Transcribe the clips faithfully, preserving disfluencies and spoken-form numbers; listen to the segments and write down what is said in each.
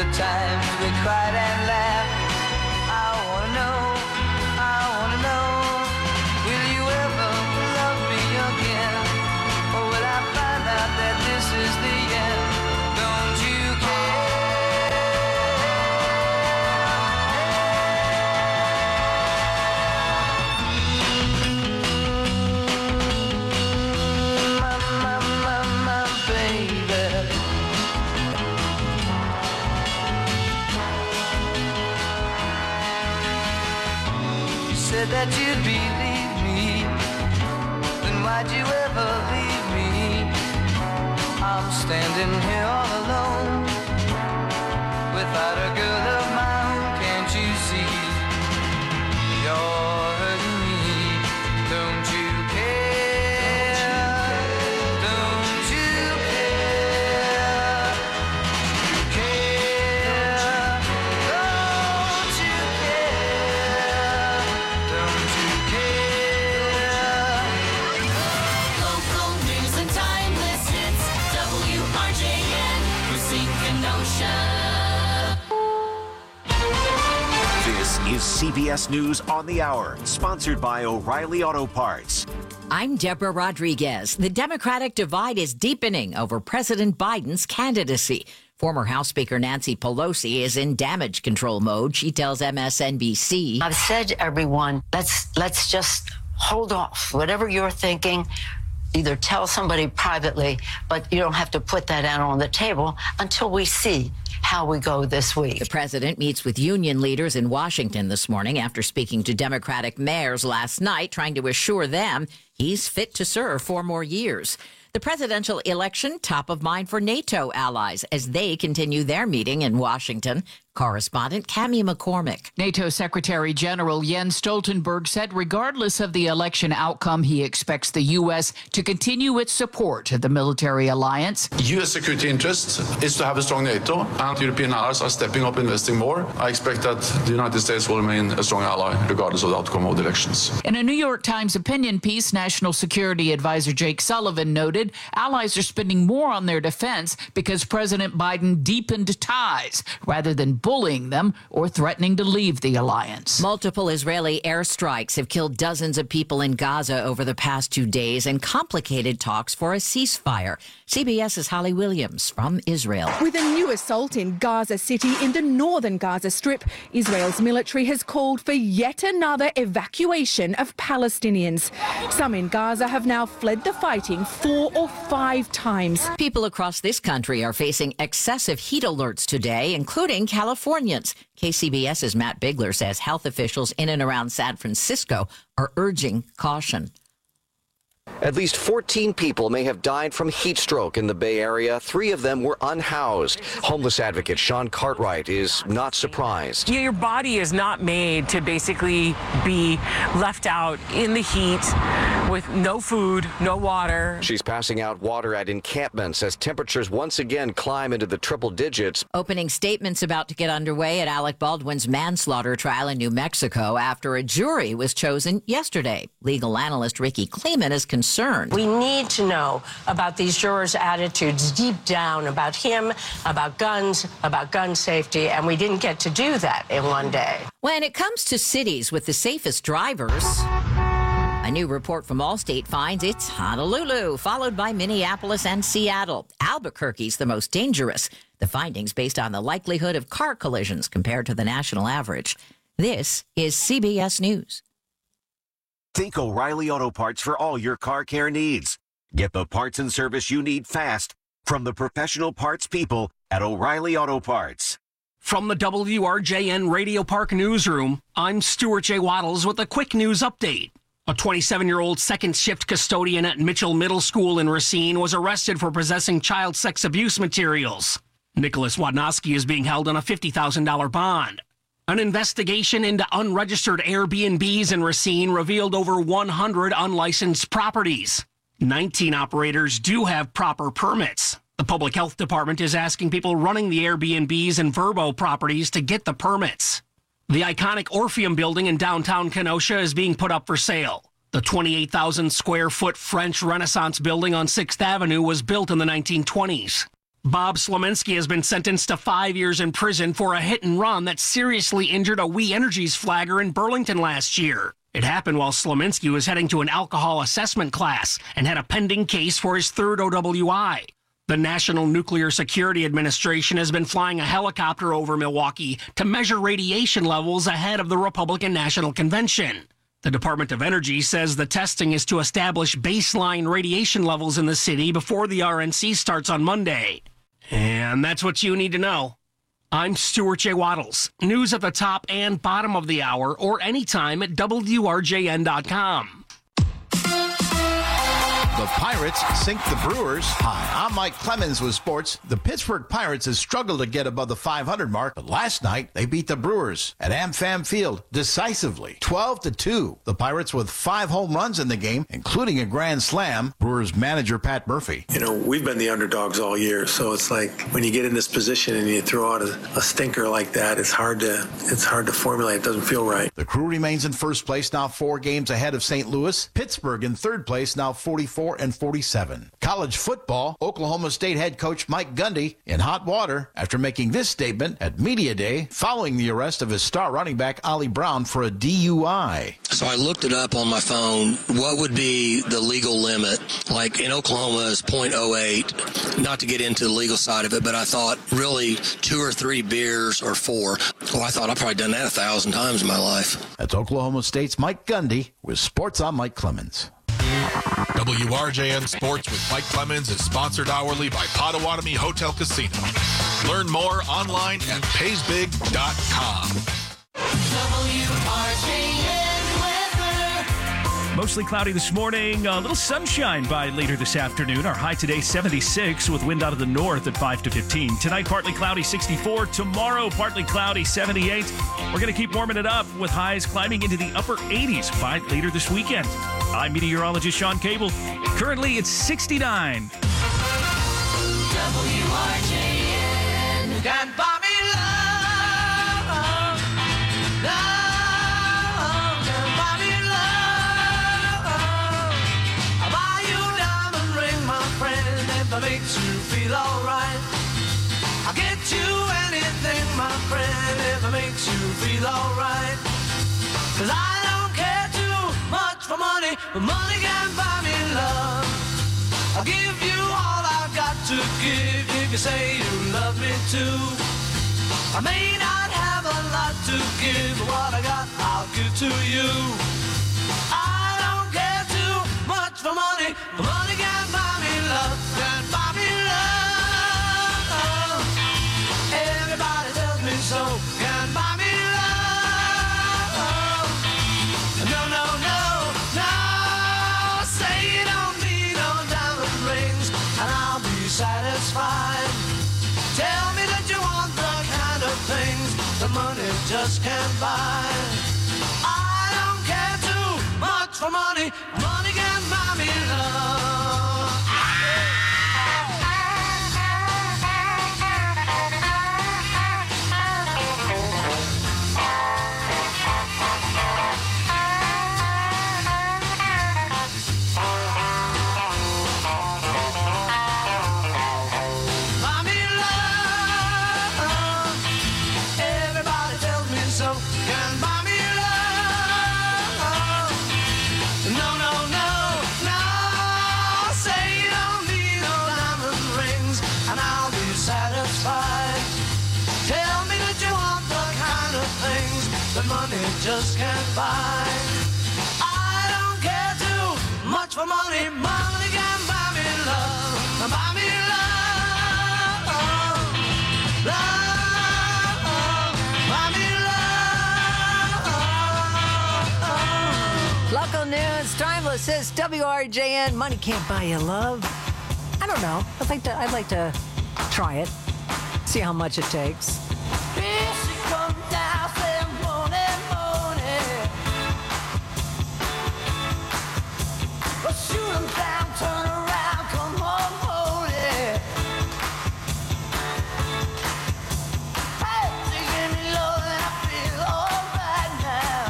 the times we cried and laughed. I wanna know, I wanna know, will you ever love me again? Or will I find out that this is the end? Don't you care? My, my, my, my baby. You said that you'd believe me, then why'd you ever leave me? I'm standing here all alone, without a girl of my own. Can't you see you're hurting me? Don't you care? Don't you care? Care? Don't you care? Don't you care? Local news and timeless hits. W R J N, Racine Kenosha. This is C B S News on the Hour, sponsored by O'Reilly Auto Parts. I'm Deborah Rodriguez. The Democratic divide is deepening over President Biden's candidacy. Former House Speaker Nancy Pelosi is in damage control mode. She tells M S N B C. I've said to everyone, let's let's just hold off. Whatever you're thinking, either tell somebody privately, but you don't have to put that out on the table until we see how we go this week. The president meets with union leaders in Washington this morning after speaking to Democratic mayors last night, trying to assure them he's fit to serve four more years. The presidential election top of mind for NATO allies as they continue their meeting in Washington. Correspondent Cammie McCormick. NATO Secretary General Jens Stoltenberg said regardless of the election outcome, he expects the U S to continue its support of the military alliance. U S security interest is to have a strong NATO, and European allies are stepping up, investing more. I expect that the United States will remain a strong ally regardless of the outcome of the elections. In a New York Times opinion piece, National Security Advisor Jake Sullivan noted allies are spending more on their defense because President Biden deepened ties rather than bullying them or threatening to leave the alliance. Multiple Israeli airstrikes have killed dozens of people in Gaza over the past two days and complicated talks for a ceasefire. CBS's Holly Williams from Israel. With a new assault in Gaza City in the northern Gaza Strip, Israel's military has called for yet another evacuation of Palestinians. Some in Gaza have now fled the fighting four or five times. People across this country are facing excessive heat alerts today, including Californians. K C B S's Matt Bigler says health officials in and around San Francisco are urging caution. At least fourteen people may have died from heat stroke in the Bay Area. Three of them were unhoused. Homeless advocate Sean Cartwright is not surprised. Your body is not made to basically be left out in the heat with no food, no water. She's passing out water at encampments as temperatures once again climb into the triple digits. Opening statements about to get underway at Alec Baldwin's manslaughter trial in New Mexico after a jury was chosen yesterday. Legal analyst Ricky Kleeman is concerned. We need to know about these jurors' attitudes deep down about him, about guns, about gun safety, and we didn't get to do that in one day. When it comes to cities with the safest drivers, a new report from Allstate finds it's Honolulu, followed by Minneapolis and Seattle. Albuquerque's the most dangerous. The findings based on the likelihood of car collisions compared to the national average. This is C B S News. Think O'Reilly Auto Parts for all your car care needs. Get the parts and service you need fast from the professional parts people at O'Reilly Auto Parts. From the W R J N Radio Park Newsroom, I'm Stuart J. Waddles with a quick news update. A twenty-seven-year-old second-shift custodian at Mitchell Middle School in Racine was arrested for possessing child sex abuse materials. Nicholas Wadnowski is being held on a fifty thousand dollars bond. An investigation into unregistered Airbnbs in Racine revealed over one hundred unlicensed properties. nineteen operators do have proper permits. The Public Health Department is asking people running the Airbnbs and Verbo properties to get the permits. The iconic Orpheum building in downtown Kenosha is being put up for sale. The twenty-eight thousand square foot French Renaissance building on sixth Avenue was built in the nineteen twenties. Bob Slominski has been sentenced to five years in prison for a hit and run that seriously injured a We Energies flagger in Burlington last year. It happened while Slominski was heading to an alcohol assessment class and had a pending case for his third O W I. The National Nuclear Security Administration has been flying a helicopter over Milwaukee to measure radiation levels ahead of the Republican National Convention. The Department of Energy says the testing is to establish baseline radiation levels in the city before the R N C starts on Monday. And that's what you need to know. I'm Stuart J. Waddles. News at the top and bottom of the hour or anytime at W R J N dot com. The Pirates sink the Brewers. Hi, I'm Mike Clemens with sports. The Pittsburgh Pirates have struggled to get above the five hundred mark, but last night they beat the Brewers at AmFam Field decisively, twelve to two. The Pirates with five home runs in the game, including a grand slam. Brewers manager Pat Murphy. You know, we've been the underdogs all year, so it's like when you get in this position and you throw out a, a stinker like that, it's hard to it's hard to formulate. It doesn't feel right. The Crew remains in first place, now four games ahead of Saint Louis. Pittsburgh in third place, now forty-four and forty-seven. College football, Oklahoma State head coach Mike Gundy in hot water after making this statement at Media Day following the arrest of his star running back Ollie Brown for a D U I. So I looked it up on my phone. What would be the legal limit? Like in Oklahoma is point oh eight. Not to get into the legal side of it, but I thought really two or three beers or four. Well, I thought I've probably done that a thousand times in my life. That's Oklahoma State's Mike Gundy with Sports on Mike Clemens. W R J N Sports with Mike Clemens is sponsored hourly by Potawatomi Hotel Casino. Learn more online at pays big dot com. W R J N weather. Mostly cloudy this morning, a little sunshine by later this afternoon. Our high today, seventy-six, with wind out of the north at five to fifteen. Tonight, partly cloudy, sixty-four. Tomorrow, partly cloudy, seventy-eight. We're going to keep warming it up with highs climbing into the upper eighties by later this weekend. I'm meteorologist Sean Cable. Currently, it's sixty-nine. W R J N. You can buy me love. Love. Can buy me love. I'll buy you a diamond ring, my friend, if it makes you feel alright. I'll get you anything, my friend, if it makes you feel alright. Cause I don't care too much for money, but money can buy me love. I'll give you all I've got to give if you say you love me too. I may not have a lot to give, but what I got I'll give to you. I don't care too much for money, but money can buy me love, can buy me love. Everybody tells me so, can buy me love. No, no, no, no, say you don't need no diamond rings and I'll be satisfied. Tell me that you want the kind of things that money just can't buy. I don't care too much for money, money can buy me love. Money just can't buy. I don't care too much for money. Money can buy me love. Buy me love. Love. Buy me love. Local news, Timeless says W R J N. Money can't buy you love. I don't know. I'd like to. I'd like to try it. See how much it takes. Shoot 'em down, turn around, come on, hold it. Hey, you give me love and I feel alright now.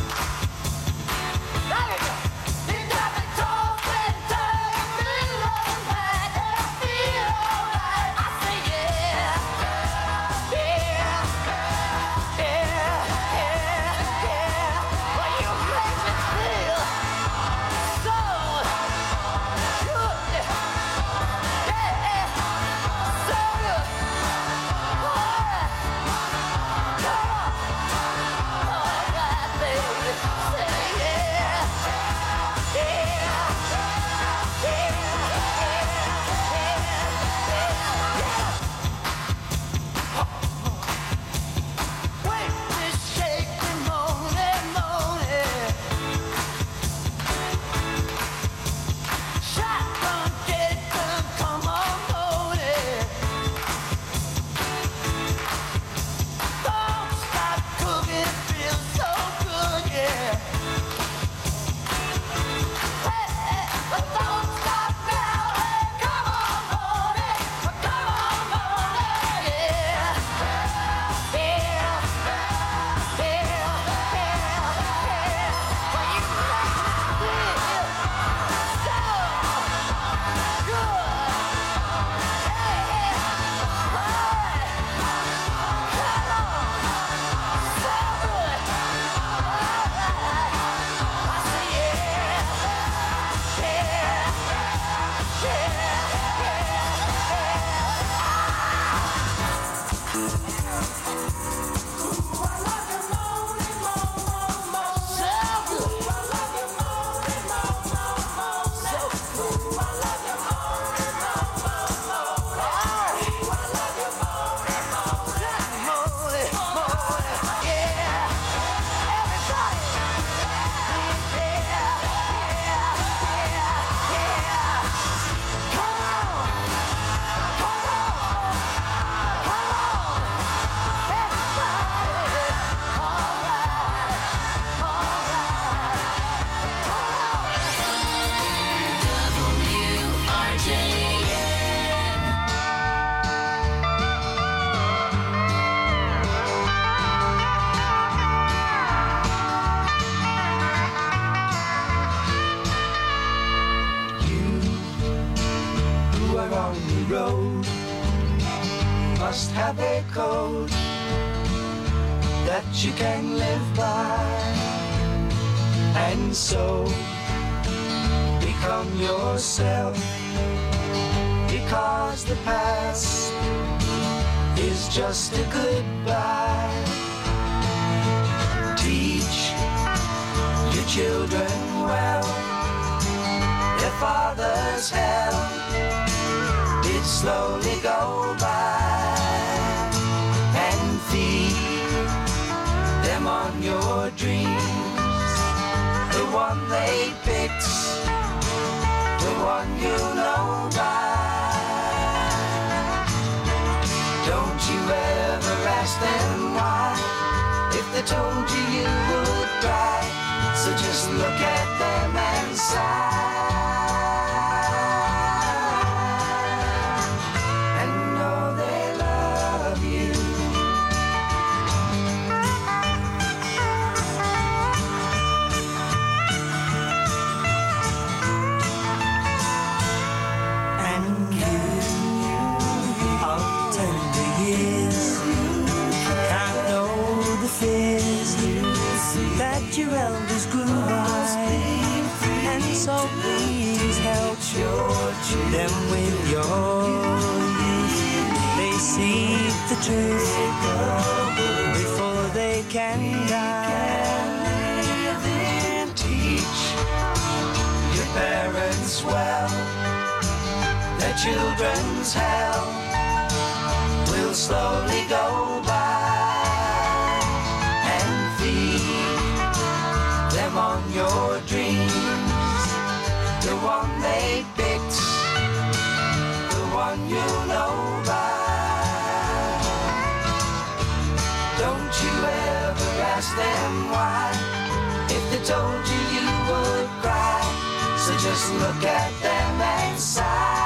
There you go. You got me tossing, turning me love back and I feel alright. I must have a code that you can live by, and so become yourself, because the past is just a goodbye. Teach your children well, their father's hell did slowly go by, and feed them on your dreams, the one they picked, the one you know by. Don't you ever ask them why, if they told you you would cry, so just look at them and sigh. Your elders grew by, and so please help them with your youth. They seek the truth before they can die. Teach your parents well, their children's hell will slowly go by. On your dreams, the one they picked, the one you know by. Don't you ever ask them why, if they told you you would cry, so just look at them and sigh.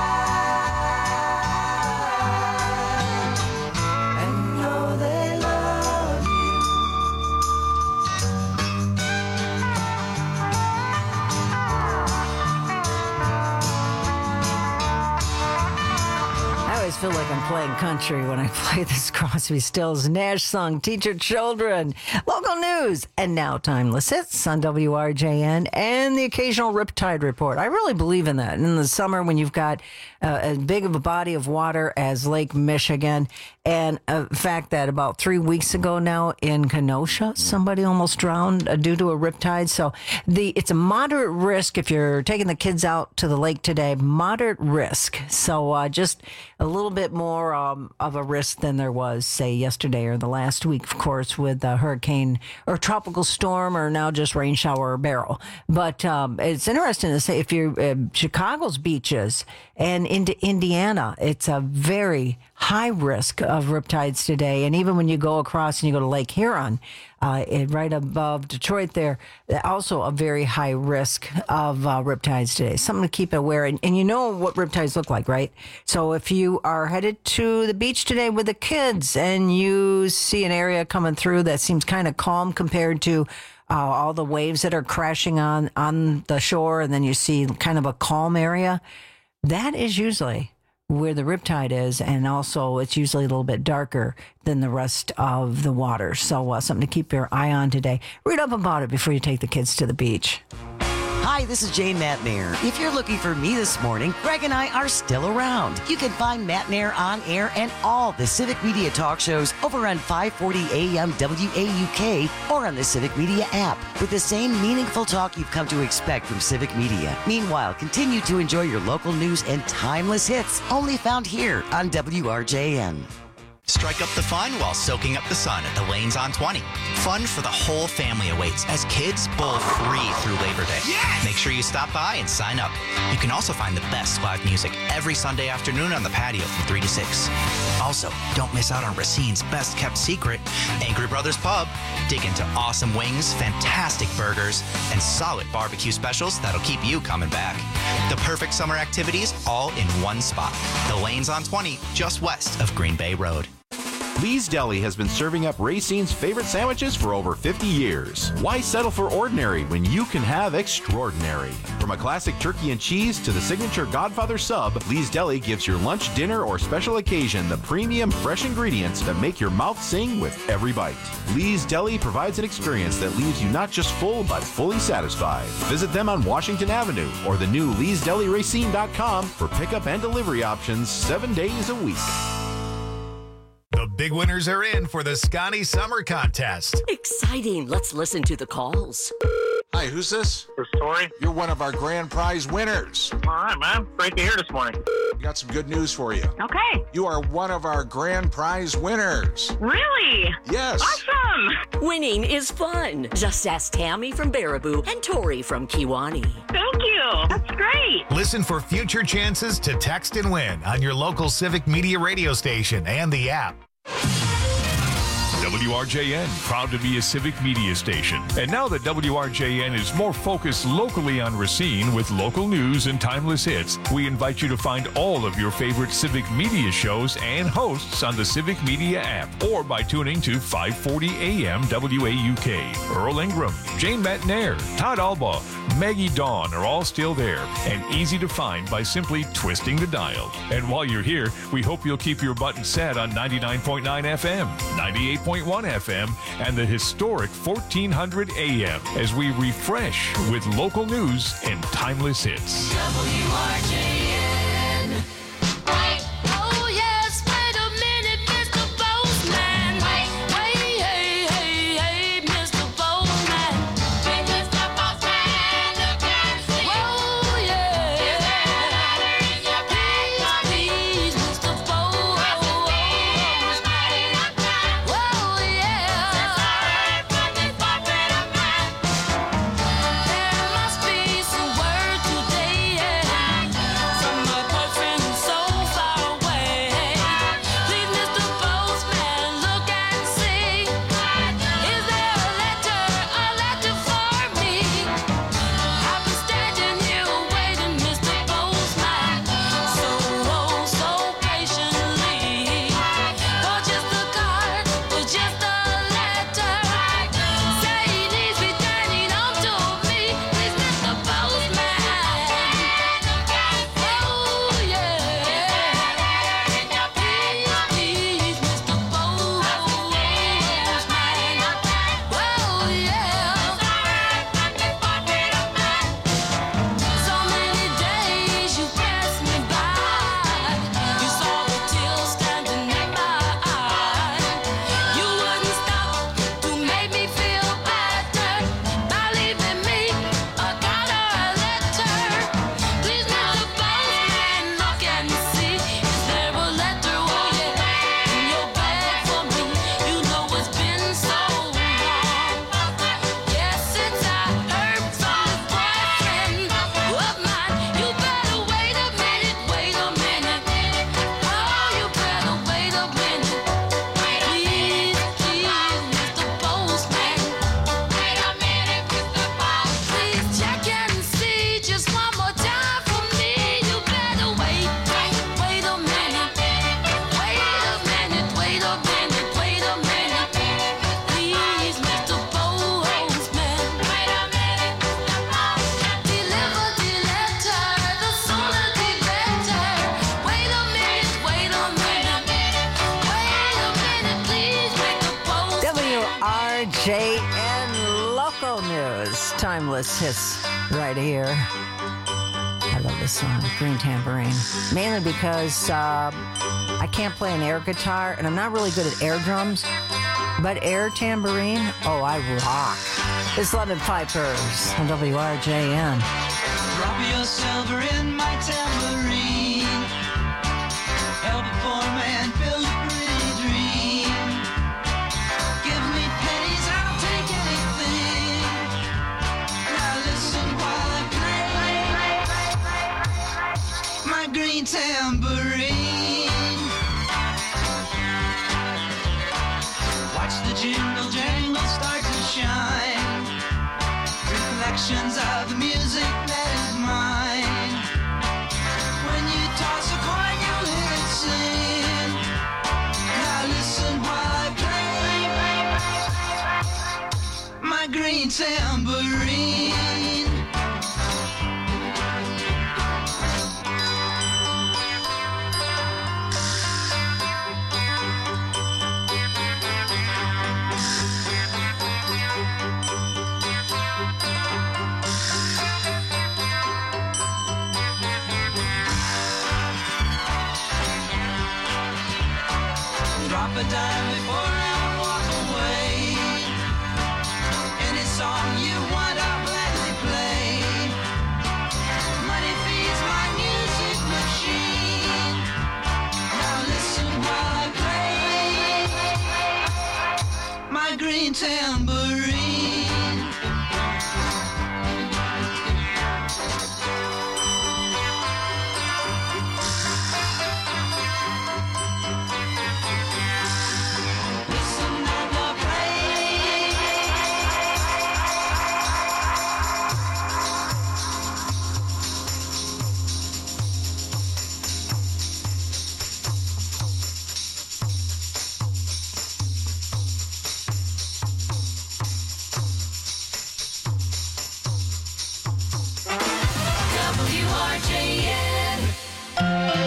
I feel like I'm playing country when I play this Crosby, Stills, Nash song, Teach Your Children. Local news, and now timeless hits on W R J N and the occasional Riptide report. I really believe in that. In the summer, when you've got uh, as big of a body of water as Lake Michigan, and the fact that about three weeks ago now in Kenosha, somebody almost drowned uh, due to a riptide. So the it's a moderate risk if you're taking the kids out to the lake today. Moderate risk. So uh, just a little bit more um, of a risk than there was, say, yesterday or the last week, of course, with a hurricane or tropical storm or now just rain shower or barrel. But um, it's interesting to say if you're uh, Chicago's beaches and into Indiana, it's a very high risk of riptides today. And even when you go across and you go to Lake Huron, uh, it, right above Detroit there, also a very high risk of uh, riptides today. Something to keep aware. And, and you know what riptides look like, right? So if you are headed to the beach today with the kids and you see an area coming through that seems kind of calm compared to uh, all the waves that are crashing on, on the shore, and then you see kind of a calm area, that is usually where the riptide is, and also it's usually a little bit darker than the rest of the water. So uh, something to keep your eye on today. Read up about it before you take the kids to the beach. Hi, this is Jane Matt Nair. If you're looking for me this morning, Greg and I are still around. You can find Matt Nair on air and all the Civic Media talk shows over on five forty A M W A U K or on the Civic Media app with the same meaningful talk you've come to expect from Civic Media. Meanwhile, continue to enjoy your local news and timeless hits only found here on W R J N. Strike up the fun while soaking up the sun at the Lanes on twenty. Fun for the whole family awaits as kids bowl free through Labor Day. Yes! Make sure you stop by and sign up. You can also find the best live music every Sunday afternoon on the patio from three to six. Also, don't miss out on Racine's best kept secret, Angry Brothers Pub. Dig into awesome wings, fantastic burgers, and solid barbecue specials that'll keep you coming back. The perfect summer activities all in one spot. The Lanes on twenty, just west of Green Bay Road. Lee's Deli has been serving up Racine's favorite sandwiches for over fifty years. Why settle for ordinary when you can have extraordinary? From a classic turkey and cheese to the signature Godfather sub, Lee's Deli gives your lunch, dinner, or special occasion the premium, fresh ingredients that make your mouth sing with every bite. Lee's Deli provides an experience that leaves you not just full, but fully satisfied. Visit them on Washington Avenue or the new lees deli racine dot com for pickup and delivery options seven days a week. The big winners are in for the Scotty Summer Contest. Exciting. Let's listen to the calls. Hi, who's this? This is Tori. You're one of our grand prize winners. All right, man. Great to hear this morning. We got some good news for you. Okay. You are one of our grand prize winners. Really? Yes. Awesome. Winning is fun. Just ask Tammy from Baraboo and Tori from Kiwani. Thank you. That's great. Listen for future chances to text and win on your local Civic Media radio station and the app. W R J N, proud to be a Civic media station. And now that W R J N is more focused locally on Racine with local news and timeless hits, we invite you to find all of your favorite Civic media shows and hosts on the Civic Media app or by tuning to five forty A M W A U K. Earl Ingram, Jane Matnair, Todd Alba, Maggie Dawn are all still there and easy to find by simply twisting the dial. And while you're here, we hope you'll keep your button set on ninety-nine point nine F M, ninety-eight point one F M, and the historic fourteen hundred A M as we refresh with local news and timeless hits. W R J N. Oh, yes, wait a minute, Mister Bozeman. Wait, hey, hey, hey, Mister Bozeman. Hey, Mister Bozeman, look and see. Oh, yeah. Please, please, Mister Bozeman. Oh, yeah. There must be some word today, yeah, from my boyfriend so far away. Please, Mister Postman, look and see. Is there a letter, a letter for me? I've been standing here waiting, Mister Postman, so, oh, so patiently. For just a card, for just a letter. Say he needs returning home to me. Please, Mister Postman. Oh, yeah. Please, please, Mister Postman. Well, yeah. So many days you passed me by. You saw the tears standing in my eyes. You wouldn't stop to make me feel better by leaving me a card or a letter. Please, Mister Postman, look and see. Is there a letter, oh yeah, in your bag for me? You know it's been so long. Yes, since I heard from this boyfriend of mine. You better wait a minute, wait a minute. Oh, you better wait a minute. Please, please, Mister Postman. Wait a minute, Mister Postman. Please check and see just one more time for me. You better wait, wait a minute. Wait a minute, wait a minute, wait a minute. Please, Mister Postman. Wait a minute, Mister Postman. Deliver the letter, the sooner the better. Wait a minute, wait a minute. Wait a minute, please, Mister Postman. W R J N Local News. Timeless hits right here. I love this song, Green Tambourine. Mainly because uh, I can't play an air guitar, and I'm not really good at air drums. But air tambourine, oh, I rock. It's London Pipers on W R J N. Drop your silver in my tambourine. Help a poor man build a pretty dream. Give me pennies, I'll take anything. Now listen while I play my green tambourine. Watch the jingle jangle start to shine. Reflections of the music that is mine. When you toss a coin, you'll hear it sing. Now listen. tambourine. Drop a dime before I walk away. Any song you want, I'll gladly play. Money feeds my music machine. Now listen while I play my green tambourine. W R J N.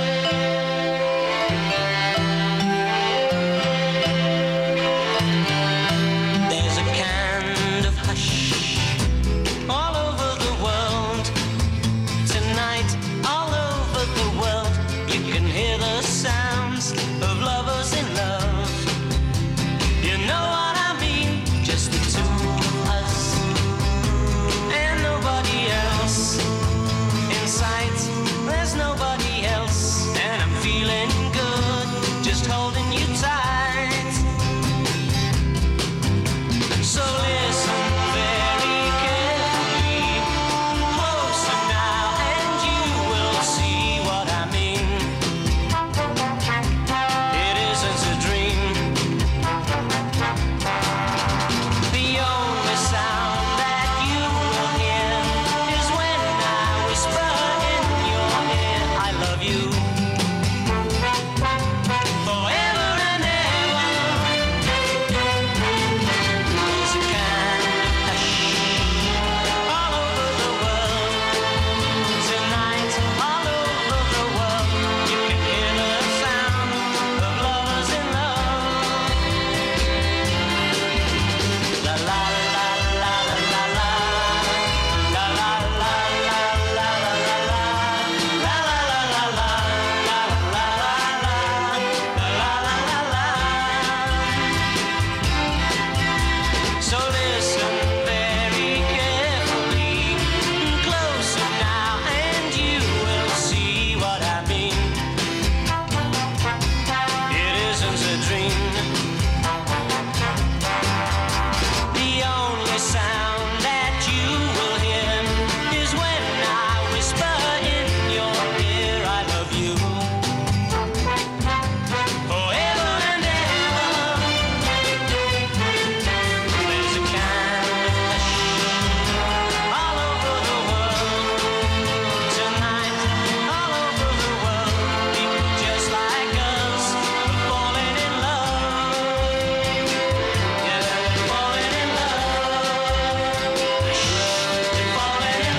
There's a kind of hush all over the world. Tonight, all over the world, you can hear the sounds of lovers in love. You know what I mean? Just the two of us and nobody else. In sight, there's nobody else, and I'm feeling good, just holding you tight. So listen very carefully, closer now, and you will see what I mean. It isn't a dream. The only sound that you will hear is when I whisper in your ear, I love you. Forever and ever. There's a kind of hush all over the world. Tonight, all over the world, you can hear the sound of lovers in love. La la la la la la la. La la la la la la la la. La la la la la la la la la. La la la la. So listen very carefully, closer now, and you will see what I mean. It isn't a dream. The only sound that you will hear is when I whisper in your ear, I love you. Forever and ever. There's a kind of hush all over the world. Tonight, all over the world, people just like us are falling in love. Yeah, they're falling in love. They're falling in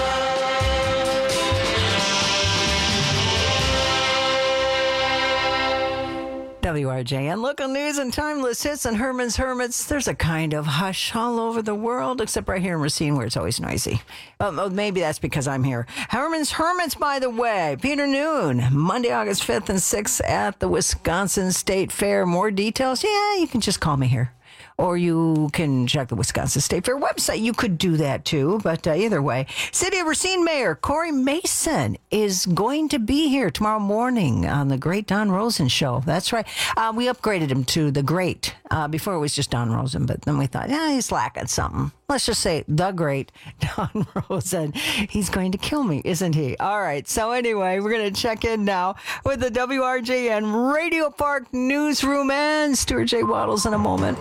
W R J N, local news and timeless hits and Herman's Hermits. There's a kind of hush all over the world, except right here in Racine where it's always noisy. Um, oh, maybe that's because I'm here. Herman's Hermits, by the way, Peter Noon, Monday, August fifth and sixth at the Wisconsin State Fair. More details? Yeah, you can just call me here. Or you can check the Wisconsin State Fair website. You could do that too, but uh, either way. City of Racine Mayor Corey Mason is going to be here tomorrow morning on the Great Don Rosen Show. That's right. Uh, we upgraded him to the Great. Uh, before it was just Don Rosen, but then we thought, yeah, he's lacking something. Let's just say the Great Don Rosen. He's going to kill me, isn't he? All right. So anyway, we're going to check in now with the W R J N Radio Park Newsroom and Stuart J. Waddles in a moment.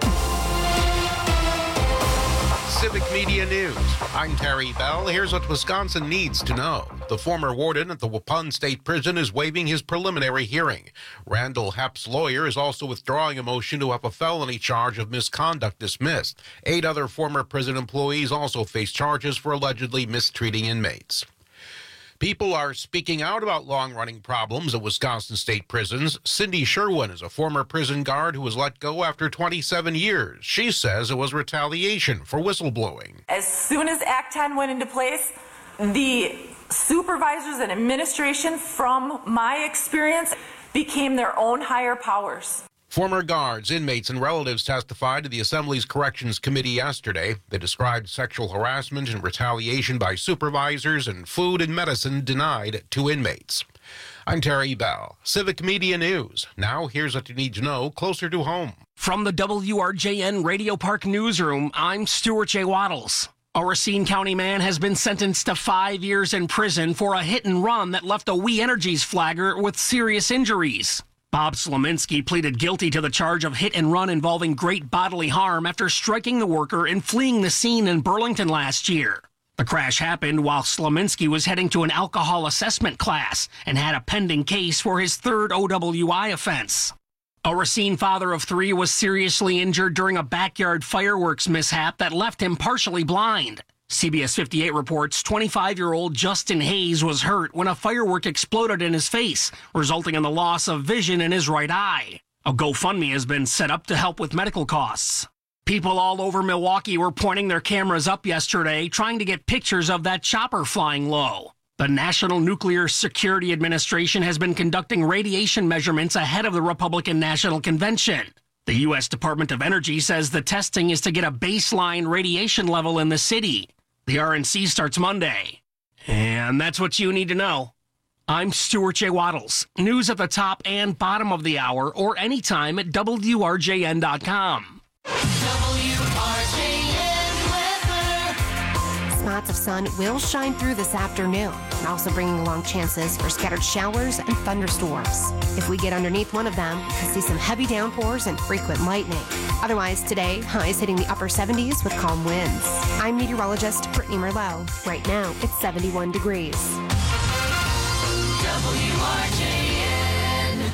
Civic Media News. I'm Terry Bell. Here's what Wisconsin needs to know. The former warden at the Waupun State Prison is waiving his preliminary hearing. Randall Hepp's lawyer is also withdrawing a motion to have a felony charge of misconduct dismissed. Eight other former prison employees also face charges for allegedly mistreating inmates. People are speaking out about long-running problems at Wisconsin state prisons. Cindy Sherwin is a former prison guard who was let go after twenty-seven years. She says it was retaliation for whistleblowing. As soon as Act ten went into place, the supervisors and administration, from my experience, became their own higher powers. Former guards, inmates, and relatives testified to the Assembly's Corrections Committee yesterday. They described sexual harassment and retaliation by supervisors and food and medicine denied to inmates. I'm Terry Bell, Civic Media News. Now here's what you need to know closer to home. From the W R J N Radio Park Newsroom, I'm Stuart J. Waddles. A Racine County man has been sentenced to five years in prison for a hit and run that left a We Energies flagger with serious injuries. Bob Slominski pleaded guilty to the charge of hit and run involving great bodily harm after striking the worker and fleeing the scene in Burlington last year. The crash happened while Slominski was heading to an alcohol assessment class and had a pending case for his third O W I offense. A Racine father of three was seriously injured during a backyard fireworks mishap that left him partially blind. C B S fifty-eight reports twenty-five-year-old Justin Hayes was hurt when a firework exploded in his face, resulting in the loss of vision in his right eye. A GoFundMe has been set up to help with medical costs. People all over Milwaukee were pointing their cameras up yesterday, trying to get pictures of that chopper flying low. The National Nuclear Security Administration has been conducting radiation measurements ahead of the Republican National Convention. The U S Department of Energy says the testing is to get a baseline radiation level in the city. The R N C starts Monday. And that's what you need to know. I'm Stuart J. Waddles. News at the top and bottom of the hour or anytime at W R J N dot com. W R J N weather. Spots of sun will shine through this afternoon, and also bringing along chances for scattered showers and thunderstorms. If we get underneath one of them, we could see some heavy downpours and frequent lightning. Otherwise, today, highs hitting the upper seventies with calm winds. I'm meteorologist Brittany Merlot. Right now, it's seventy-one degrees. W R J N.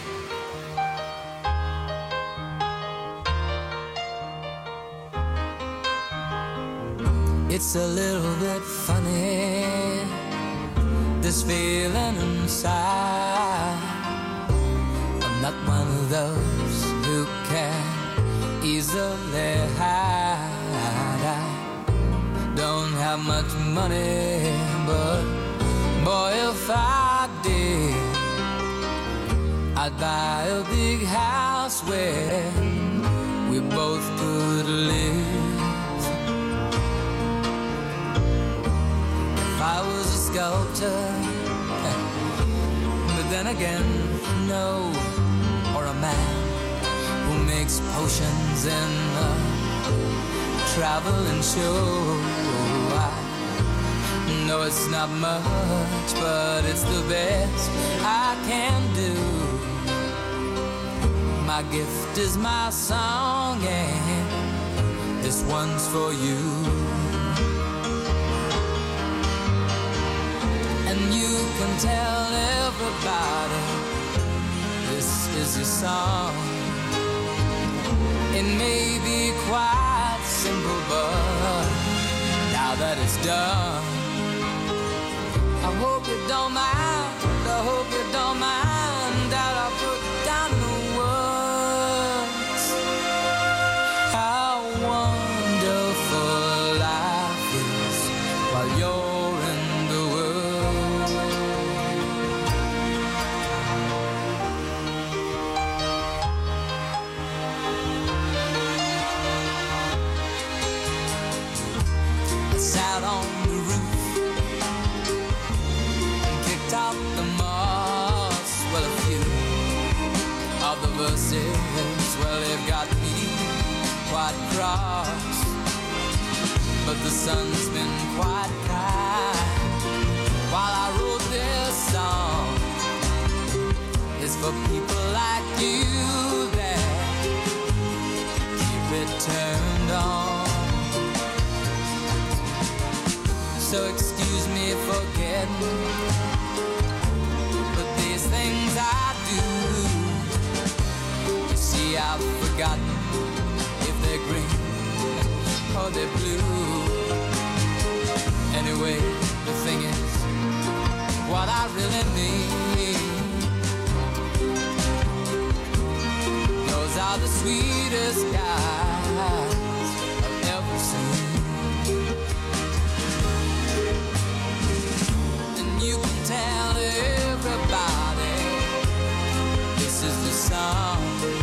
It's a little bit funny, this feeling inside. I'm not one of those who can easily hide. I don't have much money, but boy, if I did, I'd buy a big house where we both could live. If I was a sculptor, but then again, no, or a man who makes potions in a traveling show. I know it's not much, but it's the best I can do. My gift is my song, and this one's for you. And you can tell everybody this is your song. It may be quite simple, but now that it's done, I hope you don't mind, I hope you don't mind that I put down the words. How wonderful life is while you're in the world. I sat on the roof, kicked out the moss. Well, a few of the verses, well, they've got me quite cross. But the sun's been quite kind while I wrote this song. It's for people like you that keep it turned on. So excuse me for getting I've forgotten if they're green or they're blue. Anyway, the thing is, what I really need, those are the sweetest skies I've ever seen. And you can tell everybody this is the song.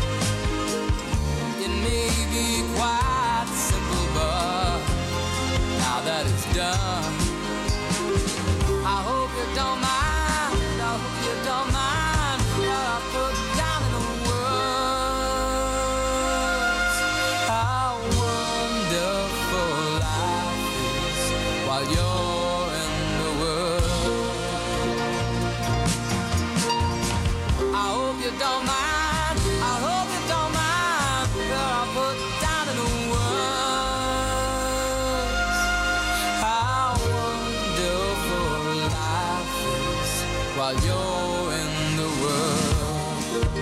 It may be quite simple, but now that it's done, I hope you don't mind, I hope you don't mind what I put down in the words. How wonderful life is while you're in the world. I hope you don't mind, I hope you don't mind what I put down in the words. How wonderful life is while you're in the world.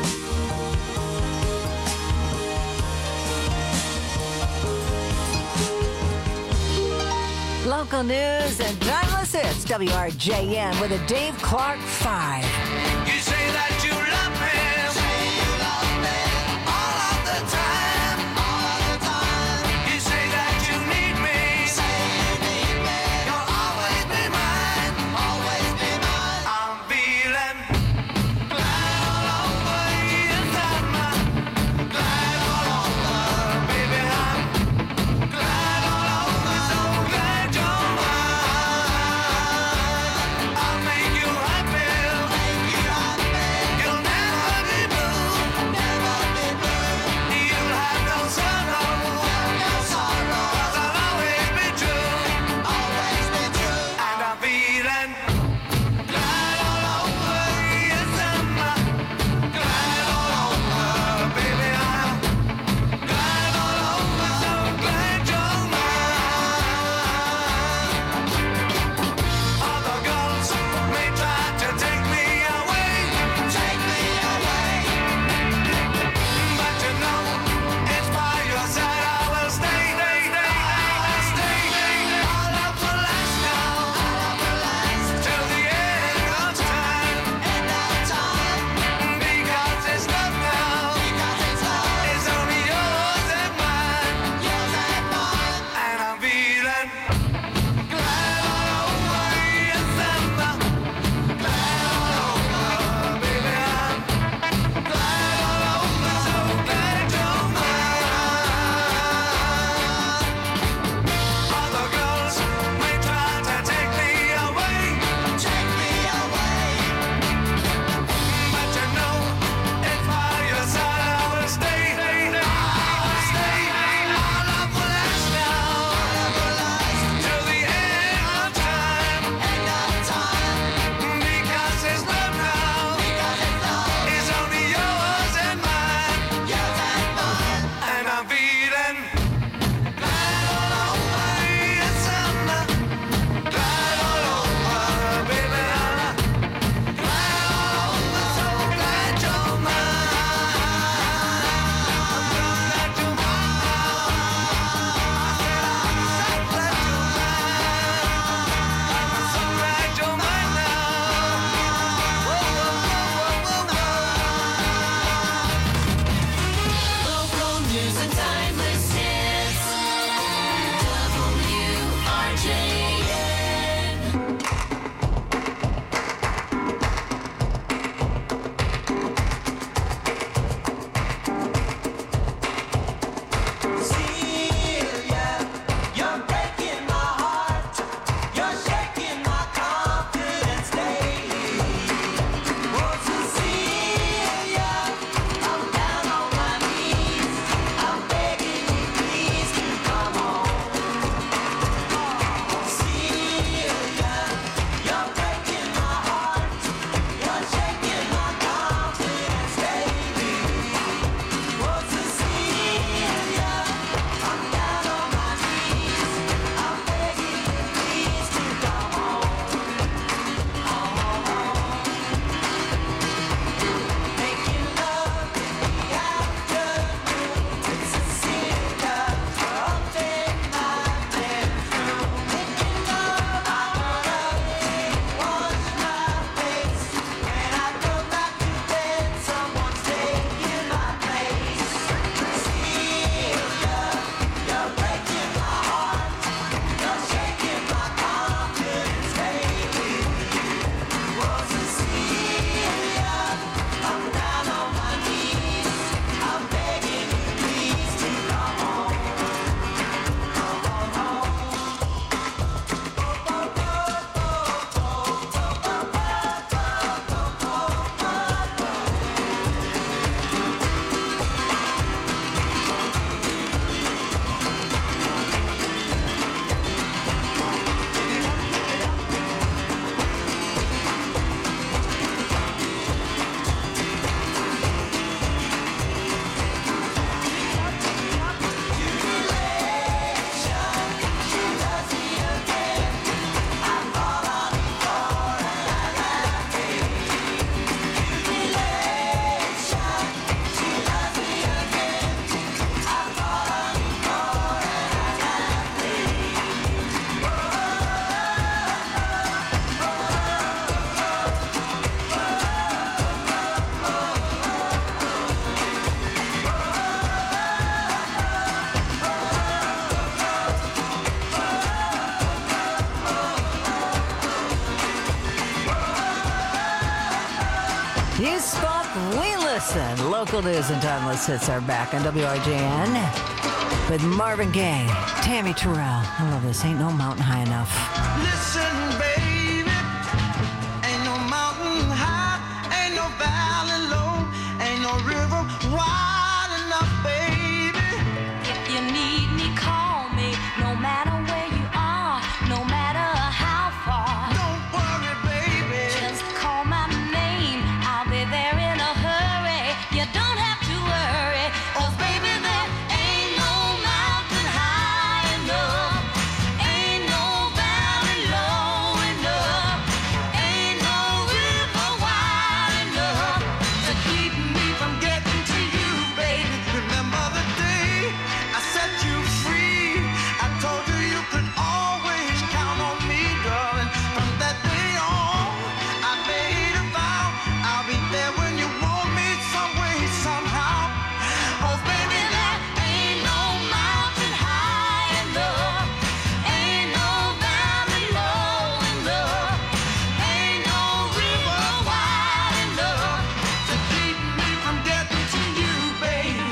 Local news and timeless hits. W R J N with a Dave Clark five. You say that you love me. Say you love me. All of the time. All of the time. You say that you need me. Say you need me. You'll always be mine. Always be mine. I'm feeling glad all over inside my. Glad all over, baby. I'm glad all over. So glad you're mine. I'll make you happy. Make you happy. Listen, local news and timeless hits are back on W R J N with Marvin Gaye, Tammy Terrell. I love this. Ain't no mountain high enough. Listen, baby, ain't no mountain high, ain't no valley low, ain't no river wide enough, baby. If you need me, call me, no matter where you are, no matter how far. Don't worry, baby. Just call my name, I'll be there in a hurry. You don't have to worry, 'cause baby, there ain't no mountain high enough, ain't no valley low enough, ain't no river wide enough to keep me from getting to you, baby. Remember the day I set you free? I told you you could always count on me, darling. From that day on, I made a vow I'll be there when you want me, some way, somehow. Oh, baby, there ain't no mountain high enough, ain't no valley low enough, ain't no river wide enough to keep me from getting to you, baby.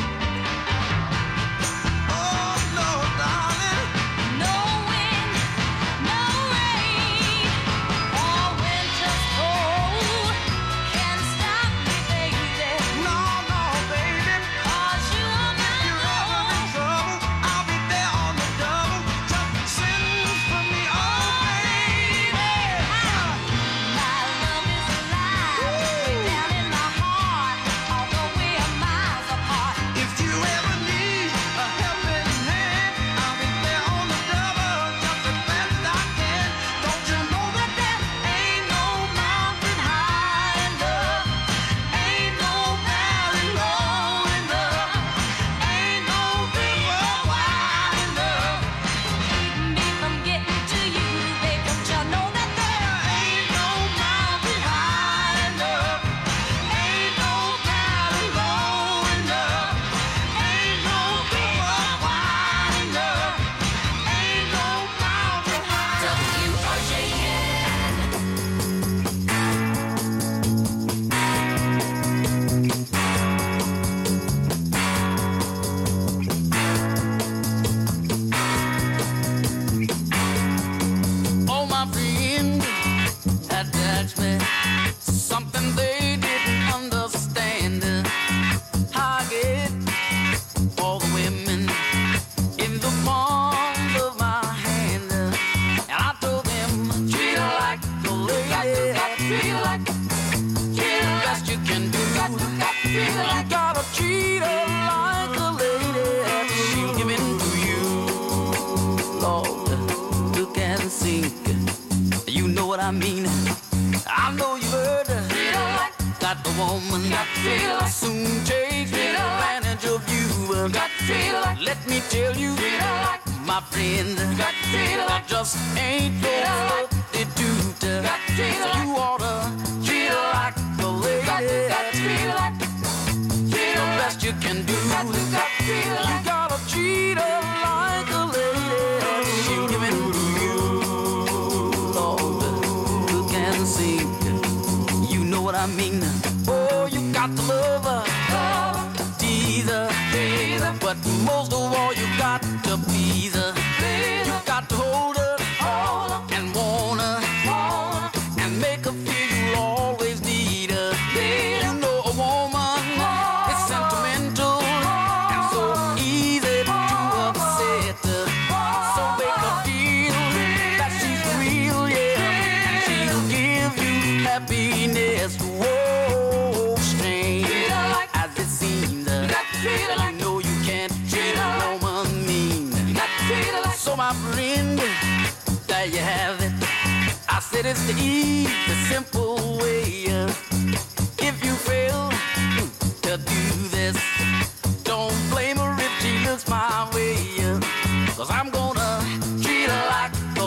Oh, no, darling. no wind, no rain, or winter's cold can stop me, baby. No, no, baby. 'Cause you're my You're ever in trouble, I'll be there on the double. Just send for me, oh, baby. My love is alive, way down in my heart, although we are miles apart. If you ever need a helping hand, I'll be there on the double, just as best I can. Don't you know that there ain't no mountain high enough, ain't no valley low enough, ain't no river wide enough Keep me from getting to you, babe. Don't you know that there ain't no mountain high enough, ain't no valley low enough, ain't no river wide enough, ain't no mountain high. W R J N. Oh, my friend, attachment, something they didn't understand. I get all the women in the palm of my hand, and I told them treat her like a lady, treat her like, treat her best you can do. You gotta treat her like a lady, she'll give in to you, Lord. Look and sink. You know what I mean. I know you heard that the woman soon take advantage of you. Let me tell you, my friend, that just ain't no substitute. So you oughta treat her like a lady. The best you can do. You gotta treat her like a lady. She'll give in to you, Lord. Look and see. You know what I mean. Oh, you got to love her, tease her, but most of all, you got to please her. You got to hold her and want her and make her feel you always need her. You know a woman is sentimental and so easy to upset her. So make her feel that she's real, yeah, and she'll give you happiness. Whoa, strange as it seems, you know you can't treat a woman mean. So my friend, there you have it. I said it's the easy, simple way. If you fail to do this, don't blame her if she looks my way. 'Cause I'm gonna treat her like a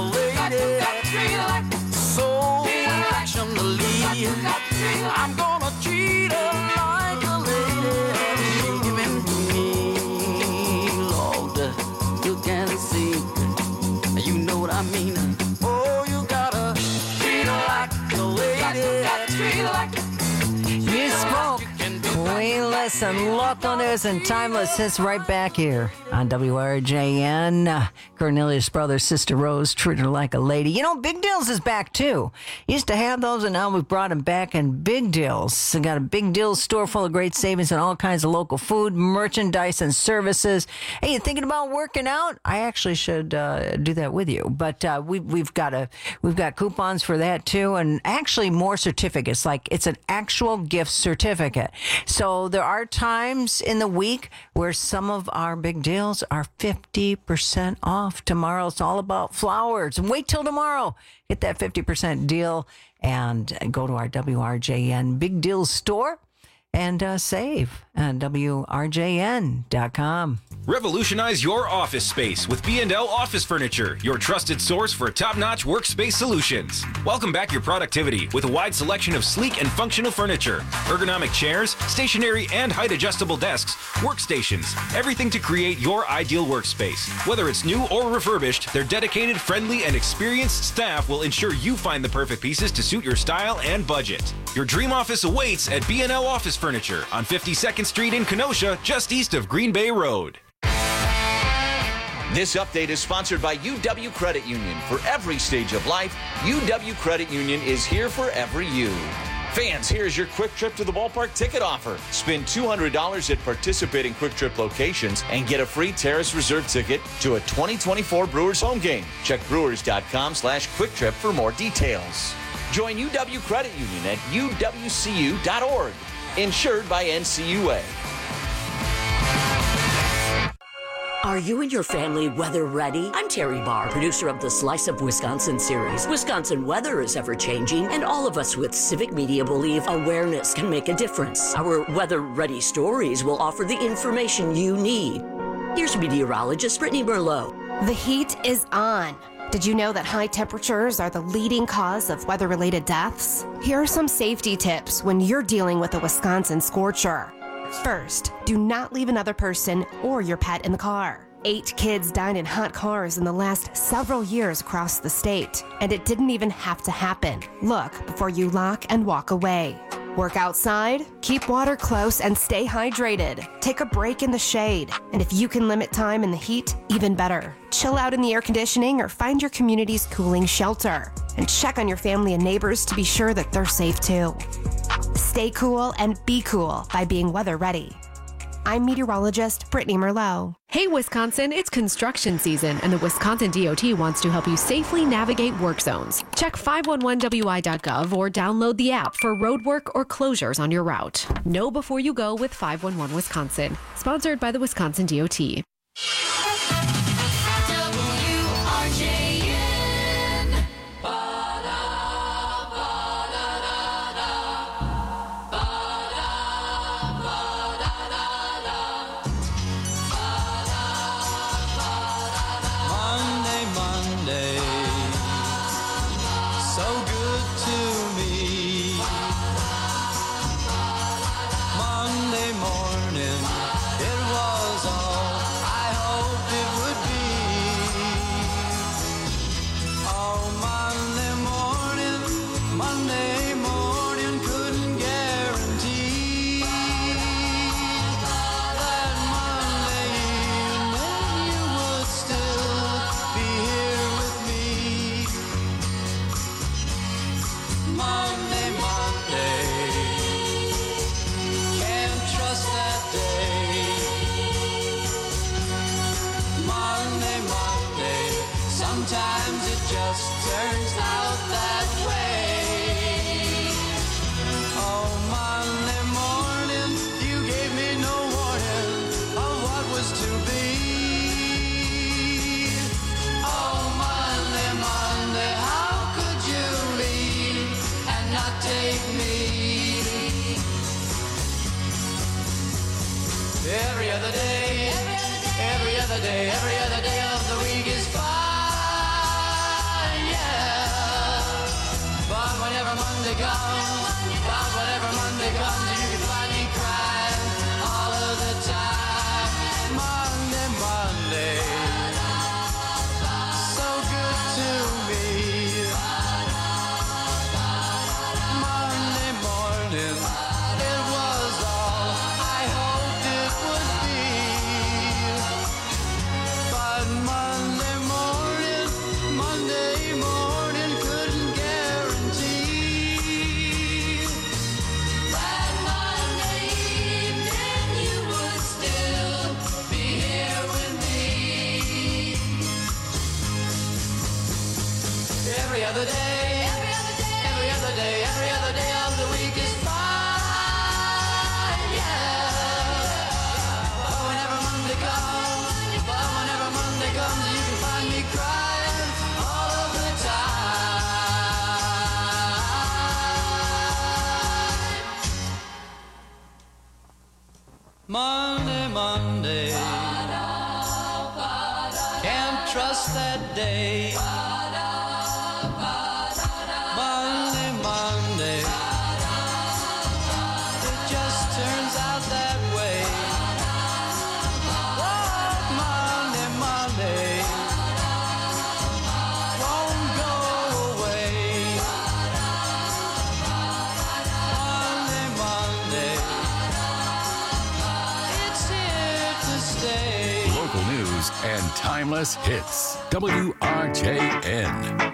lady, so affectionately. I'm gonna treat her like a lady. She'll give in to me, Lord. You can see, you know what I mean. Oh, you gotta treat her like a lady. You spoke way and local news and timeless hits right back here on W R J N. Uh, Cornelius' brother, Sister Rose, treated her like a lady. You know, Big Deals is back, too. Used to have those, and now we've brought them back in Big Deals. We got a Big Deals store full of great savings on all kinds of local food, merchandise, and services. Hey, you thinking about working out? I actually should uh, do that with you. But uh, we, we've got a we've got coupons for that, too, and actually more certificates. Like, it's an actual gift certificate. So there are times in the week where some of our big deals are fifty percent off. Tomorrow it's all about flowers. And wait till tomorrow. Get that fifty percent deal and go to our W R J N Big Deals store and uh, save on W R J N dot com. Revolutionize your office space with B and L Office Furniture, your trusted source for top-notch workspace solutions. Welcome back your productivity with a wide selection of sleek and functional furniture, ergonomic chairs, stationary and height-adjustable desks, workstations, everything to create your ideal workspace. Whether it's new or refurbished, their dedicated, friendly, and experienced staff will ensure you find the perfect pieces to suit your style and budget. Your dream office awaits at B and L Office Furniture on fifty-second Street in Kenosha, just east of Green Bay Road. This update is sponsored by U W Credit Union. For every stage of life, U W Credit Union is here for every you. Fans, here's your quick trip to the ballpark ticket offer. Spend two hundred dollars at participating Quick Trip locations and get a free Terrace Reserve ticket to a twenty twenty-four Brewers home game. Check brewers.com slash quick trip for more details. Join U W Credit Union at U W C U dot org. Insured by N C U A. Are you and your family weather ready? I'm Terry Barr, producer of the Slice of Wisconsin series. Wisconsin weather is ever changing, and all of us with Civic Media believe awareness can make a difference. Our weather ready stories will offer the information you need. Here's meteorologist Brittany Merlot. The heat is on. Did you know that high temperatures are the leading cause of weather-related deaths? Here are some safety tips when you're dealing with a Wisconsin scorcher. First, do not leave another person or your pet in the car. Eight kids died in hot cars in the last several years across the state, and it didn't even have to happen. Look before you lock and walk away. Work outside, keep water close, and stay hydrated. Take a break in the shade, and if you can limit time in the heat, even better. Chill out in the air conditioning or find your community's cooling shelter. And check on your family and neighbors to be sure that they're safe too. Stay cool and be cool by being weather ready. I'm meteorologist Brittany Merlot. Hey, Wisconsin, it's construction season, and the Wisconsin D O T wants to help you safely navigate work zones. Check five one one W I dot gov or download the app for road work or closures on your route. Know before you go with five one one Wisconsin. Sponsored by the Wisconsin D O T. Every other day, every other day, every other day of the week is fine, yeah. But whenever Monday comes, but whenever Monday comes, you can find me crying all of the time. Monday, Monday, so good to me. Monday morning, it was all I hoped. Monday. Can't trust that day. Monday, Monday. It just turns out that way. Oh, Monday, Monday. Won't go away. Monday, Monday. It's here to stay. Local news and timeless hits. W R J N.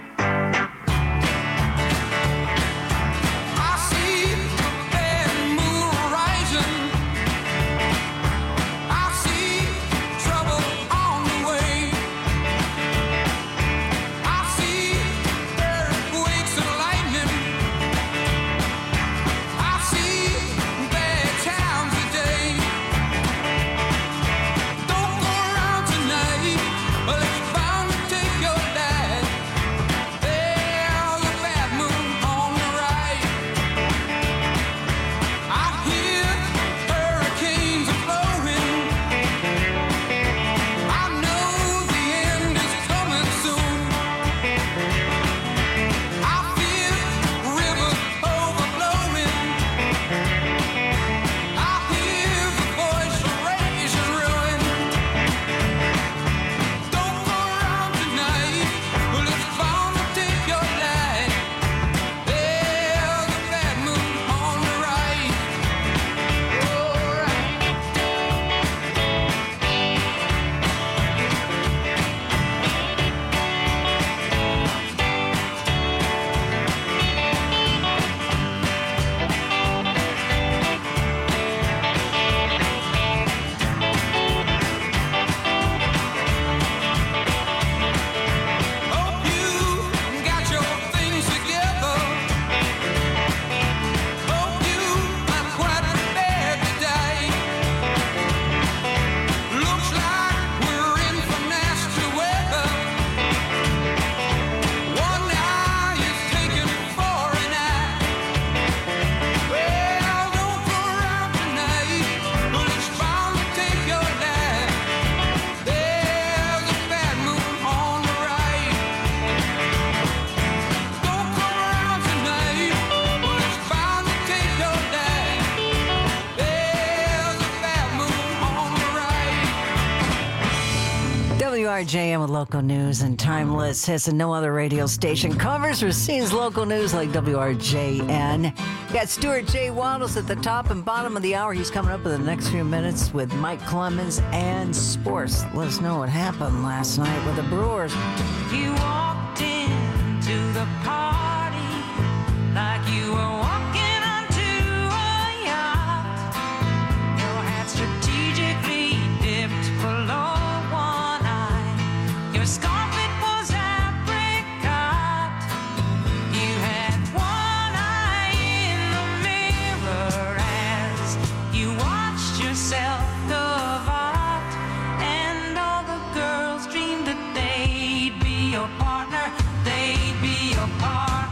W R J M with local news and timeless hits, and no other radio station covers or sees local news like W R J N. Got Stuart J. Waddles at the top and bottom of the hour. He's coming up in the next few minutes with Mike Clemens and sports. Let us know what happened last night with the Brewers. You walked into the party like you were walking onto a yacht. Your hat strategically dipped below one eye. Your scarf, it was apricot. You had one eye in the mirror as you watched yourself go out. And all the girls dreamed that they'd be your partner. They'd be your partner.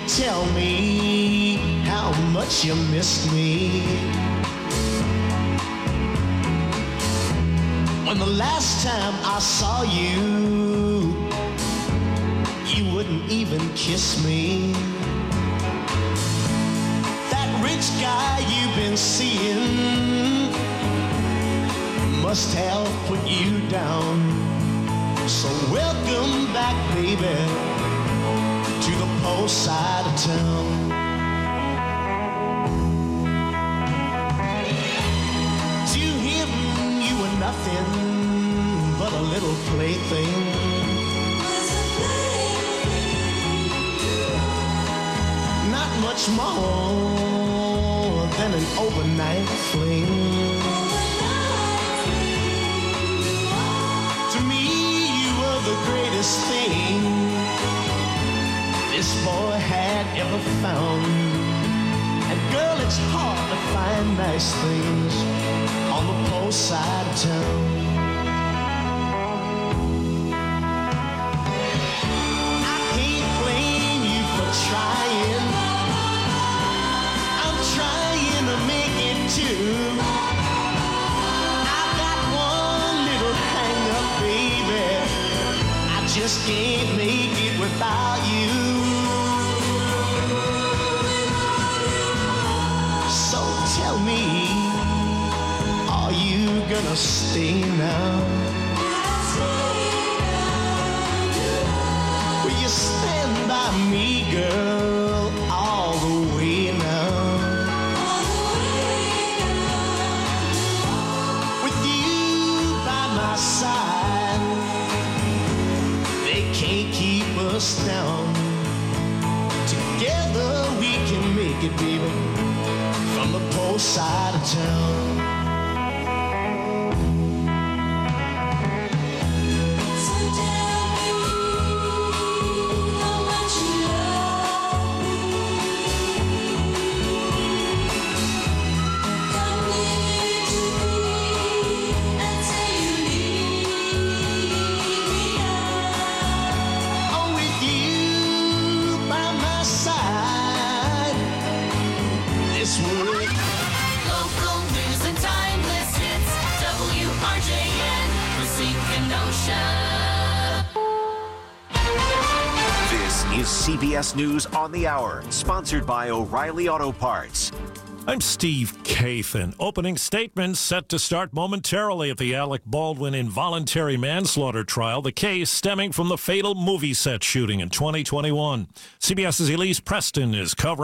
tell me how much you missed me. When the last time I saw you, you wouldn't even kiss me. That rich guy you've been seeing must have put you down. So welcome back, baby, to the post side of town. To him you were nothing but a little plaything. Not much more than an overnight fling. To me you were the greatest thing this boy had ever found. And girl, it's hard to find nice things on the post side of town. I can't blame you for trying. I'm trying to make it too. I got one little hang up, baby. I just can't make it without you. So tell me, are you gonna stay now? Will you stand by me, girl, all the way now? With you by my side, they can't keep us down. Together we can make it, baby, from the post side of town. So tell me how much you love me. Come near to me and say you need me now. Oh, with you by my side, this world. Local news and timeless hits. W R J N, Racine Kenosha. This is C B S News on the Hour, sponsored by O'Reilly Auto Parts. I'm Steve Kathan. Opening statements set to start momentarily at the Alec Baldwin involuntary manslaughter trial, the case stemming from the fatal movie set shooting in twenty twenty-one. CBS's Elise Preston is covering